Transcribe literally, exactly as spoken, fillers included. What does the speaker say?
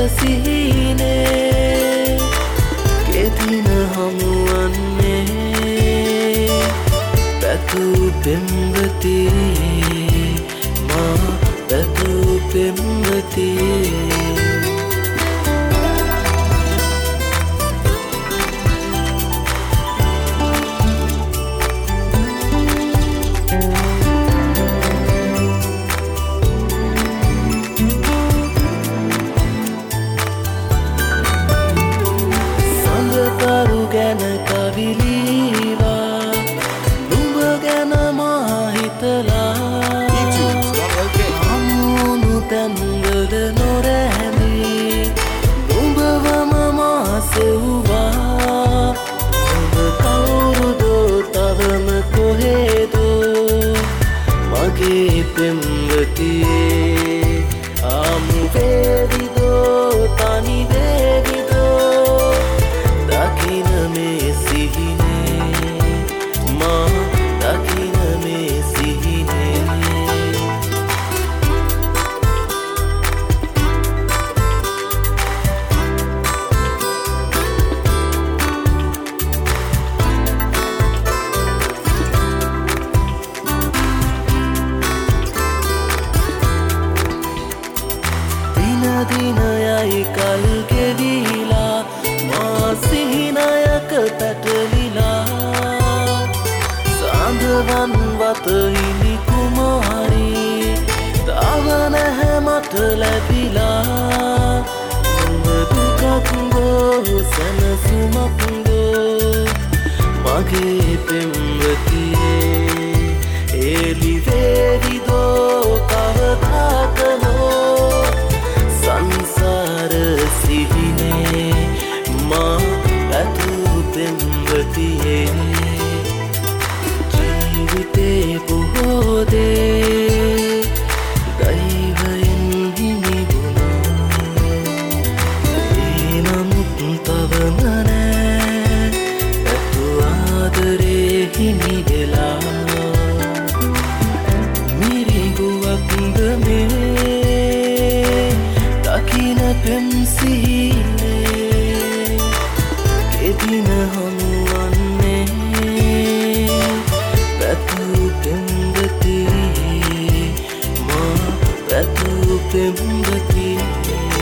සිහිනේ කෙදින හමුවන්නේ පැතු පෙම්වති මා පැතු පෙම්වති ගැන කවිලීවා නුඹ ගැන මා හිතලා හමුණු තැන්වල නොරැඳී නුඹවම මා සෙව්වා නුඹ කවුරුදෝ තවම කොහෙදෝ මගේ පෙම්වතියේ ආමු වේවිදෝ තනි වේවිදෝ දකින මේ සිහිනේ මා දකින මේ සිහිනේ දින දින යයි කල් ගෙවිලා මා සිහිනයක පැටලිලා සඳවන් වත හිමි කුමාරී තව නැහැ මට ලැබිලා දුකක් ගෝ සැනසුමක් ගෝ මගේ පෙම්වතියේ එලි වේවිදෝ කවදාකනෝ සංසාර සිහිනේ මා පැතු පෙම්වතියේ ජීවිතේ බොහෝ දේ දෛවයෙන් හිමි වුණා ඒ නමුත් තවම නෑ පැතු ආදරේ හිමි වෙලා මිරිඟුවක්ද මේ දකින පෙම් සිහිනේ කෙදින හමුවන්නේ පැතු පෙම්වතියේ මා පැතු පෙම්වතියේ